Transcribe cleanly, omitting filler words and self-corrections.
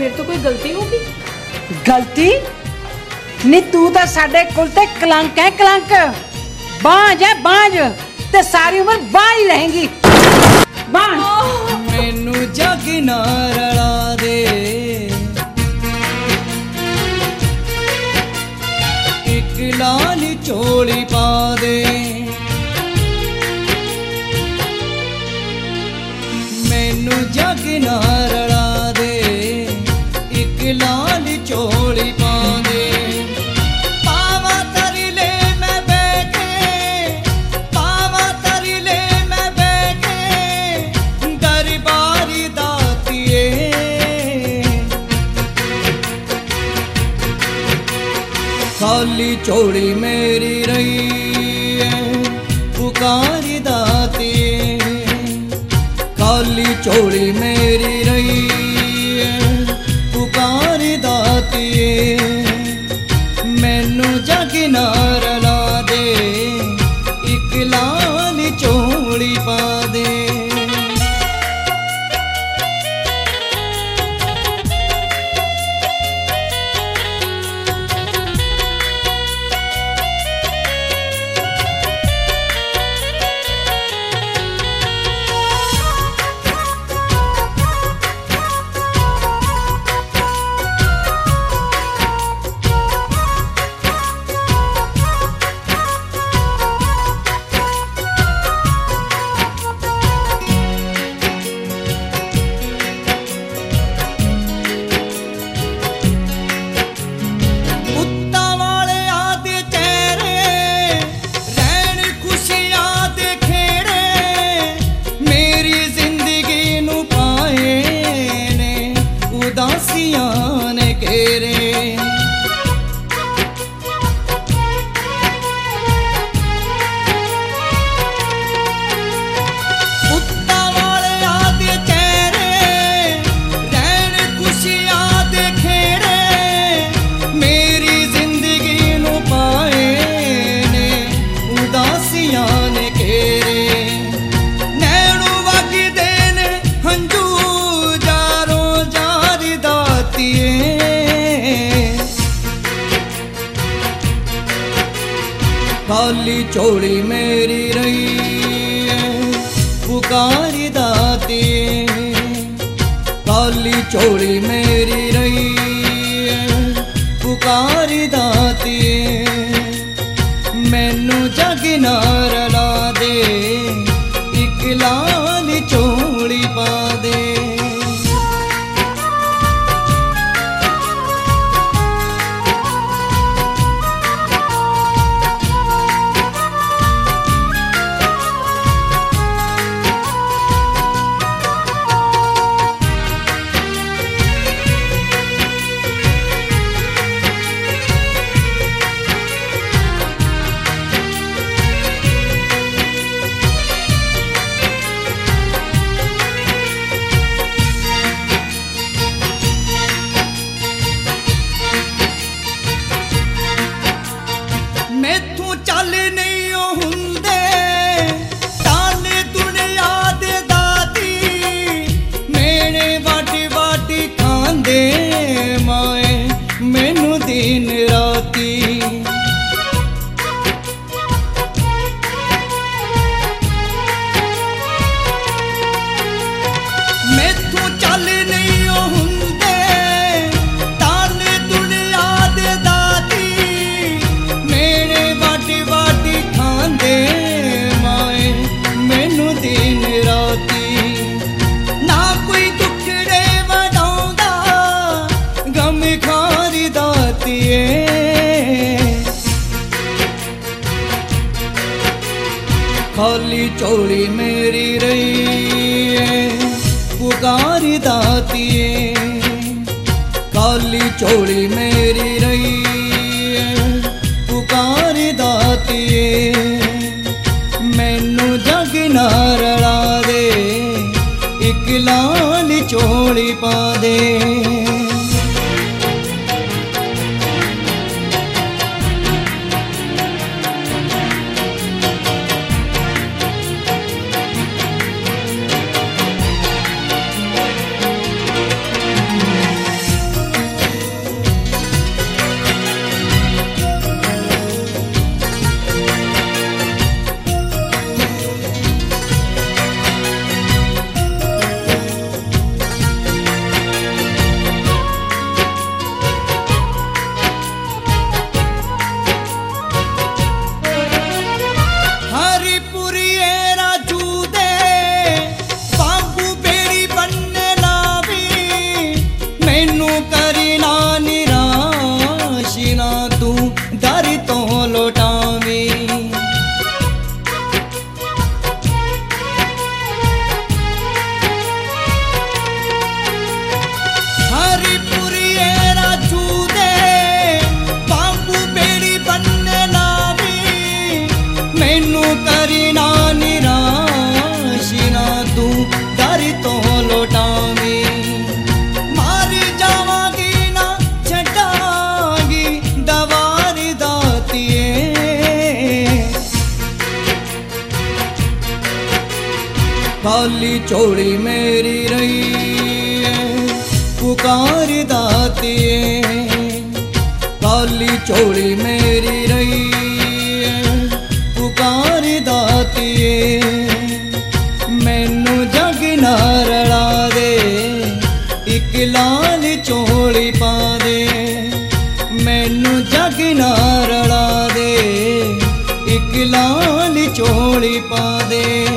मेरे तो कोई गलती होगी। गलती नहीं, तू तो साडे कुल ते कलंक है, कलंक। बांझ है बांझ, ते सारी उम्र बांझ ही रहेंगी। बांझ मैनू जग ना रला दे, एक लाल चोली पा दे। मैनू जग ना रला दे, एक लाल चोली पा दे। पावा तरी ले मैं बैठे, पावा तरी ले मैं बैठे, दरबारी दातिए। खाली चोली मेरी रही है, पुकारी दातिए। खाली चोली मेरी रही है, पुकारी दातिए। मैनू जग ना रला दे, एक लाल चोली पा दे। खाली चोली मेरी रही है, पुकारी दातिए। खाली चोली मेरी रही है, पुकारी दातिए। मैनू जग ना रला दे, एक लाल चोली पा दे। मैथू चल नहीं हुंदे ताले दुनिया दे दादी, मेरे वाटी वाटी खांदे माए मैनू दिन राती। मैथू चल नहीं हुंदे ताले दुनिया दे दादी, मेरे वाटी वाटी खांदे माए मैनू दिन राती। ना कोई दुखड़े वडाउंदा, गम खारी दातिए। खाली चोली मेरी रही है, पुकारी दातिए। खाली चोली मेरी रही है, पुकारी दातिए। मैनू जग ना रला दे, एक लाल चोली पा दे। मैनू करी ना निराश ना तू दर तो लौटावी मार जावांगी ना छड्डांगी दवार दातिए खाली झोली मेरी रही है पुकार दातिए खाली झोली मेरी रही है पुकार दातिए मैनू जग ना रला दे एक लाल झोली पा दे मैनू जग ना रला दे एक लाल झोली पा दे।